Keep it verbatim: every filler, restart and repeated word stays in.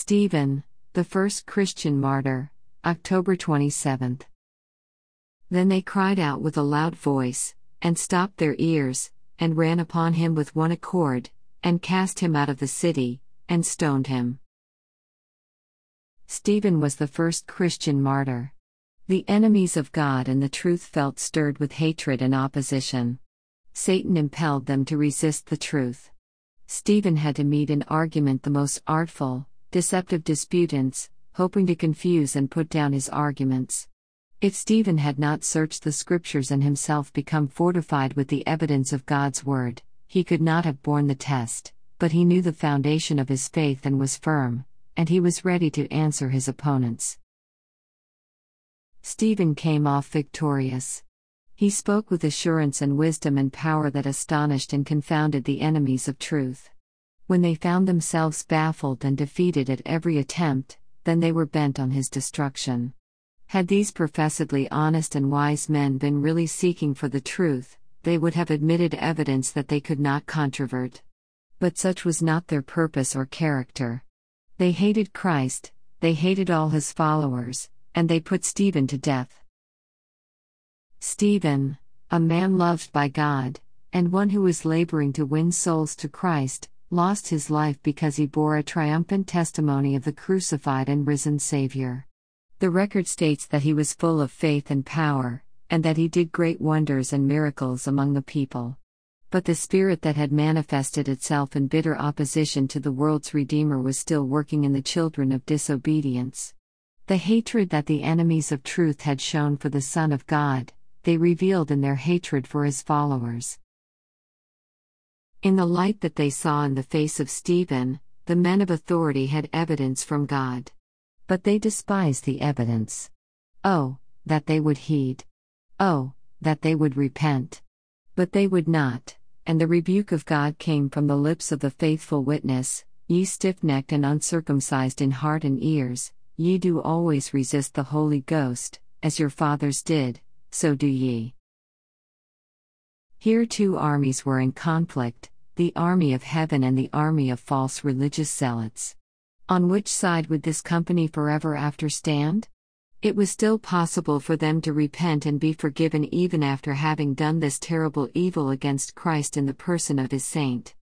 Stephen, the first Christian martyr, October twenty-seventh. Then they cried out with a loud voice, and stopped their ears, and ran upon him with one accord, and cast him out of the city, and stoned him. Stephen was the first Christian martyr. The enemies of God and the truth felt stirred with hatred and opposition. Satan impelled them to resist the truth. Stephen had to meet in argument the most artful, deceptive disputants, hoping to confuse and put down his arguments. If Stephen had not searched the Scriptures and himself become fortified with the evidence of God's word, he could not have borne the test, but he knew the foundation of his faith and was firm, and he was ready to answer his opponents. Stephen came off victorious. He spoke with assurance and wisdom and power that astonished and confounded the enemies of truth. When they found themselves baffled and defeated at every attempt, then they were bent on his destruction. Had these professedly honest and wise men been really seeking for the truth, they would have admitted evidence that they could not controvert. But such was not their purpose or character. They hated Christ, they hated all his followers, and they put Stephen to death. Stephen, a man loved by God, and one who was laboring to win souls to Christ, lost his life because he bore a triumphant testimony of the crucified and risen Savior. The record states that he was full of faith and power, and that he did great wonders and miracles among the people. But the spirit that had manifested itself in bitter opposition to the world's Redeemer was still working in the children of disobedience. The hatred that the enemies of truth had shown for the Son of God, they revealed in their hatred for his followers. In the light that they saw in the face of Stephen, the men of authority had evidence from God. But they despised the evidence. Oh, that they would heed! Oh, that they would repent! But they would not, and the rebuke of God came from the lips of the faithful witness, "Ye stiff-necked and uncircumcised in heart and ears, ye do always resist the Holy Ghost, as your fathers did, so do ye." Here two armies were in conflict, the army of heaven and the army of false religious zealots. On which side would this company forever after stand? It was still possible for them to repent and be forgiven even after having done this terrible evil against Christ in the person of his saint.